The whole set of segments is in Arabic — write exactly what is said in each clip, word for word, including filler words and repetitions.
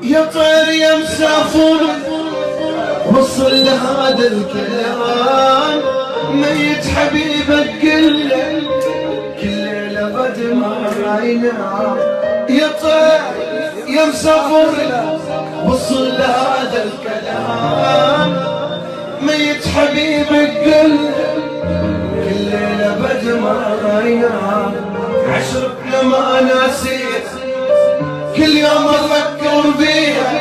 يا طير يا مسافر وصل لهذا الكلام، ميت حبيبك كل كل ليلة بد ما ينام. يا طير يا مسافر وصل لهذا الكلام، ميت حبيبك كل كل ليلة بد ما ينام. عشرتنا ما ناسيت كل يوم افكر بيها،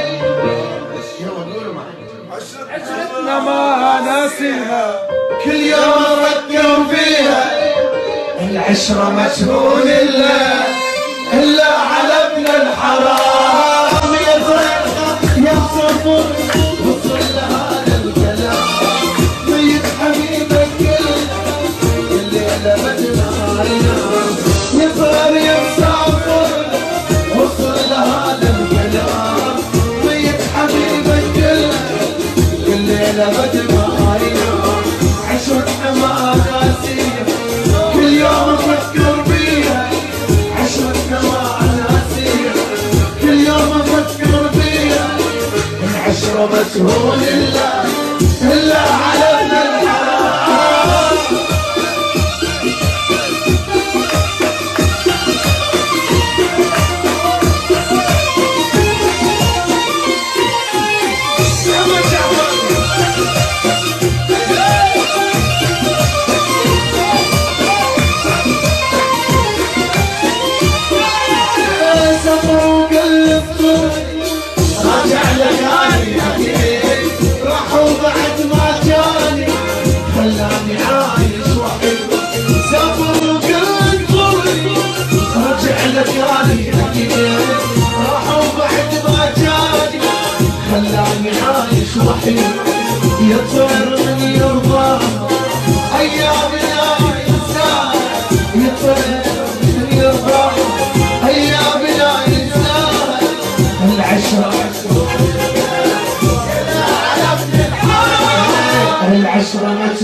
عشرتنا ما ناسيها كل يوم افكر بيها. العشرة مشهور الا الا على ابن الحرام. يا طير يا مسافر وصل لهذا الكلام، ميت حبيبك كل كل ليلة بد ما ينام. يا طير يا مسافر وصل لهذا الكلام، ميت حبيبك كل كل ليلة بد ما ينام. عشرتنا ما ناسيها كل يوم افكر بيها، عشرتنا ما ناسيها كل يوم افكر بيها. العشرة مشهور الا الا على ابن الحرام. راجع لقاني اكيد راحوا بعد ما جاني، خلاني عايش وحيد. سافر وقلت ضرني راجع لقاني اكيد راحوا بعد ما جاني، خلاني عايش وحيد. يا طير من يرضى ايام لا ينساها، يا طير من يرضى ايام لا ينساها. العشرة العشرة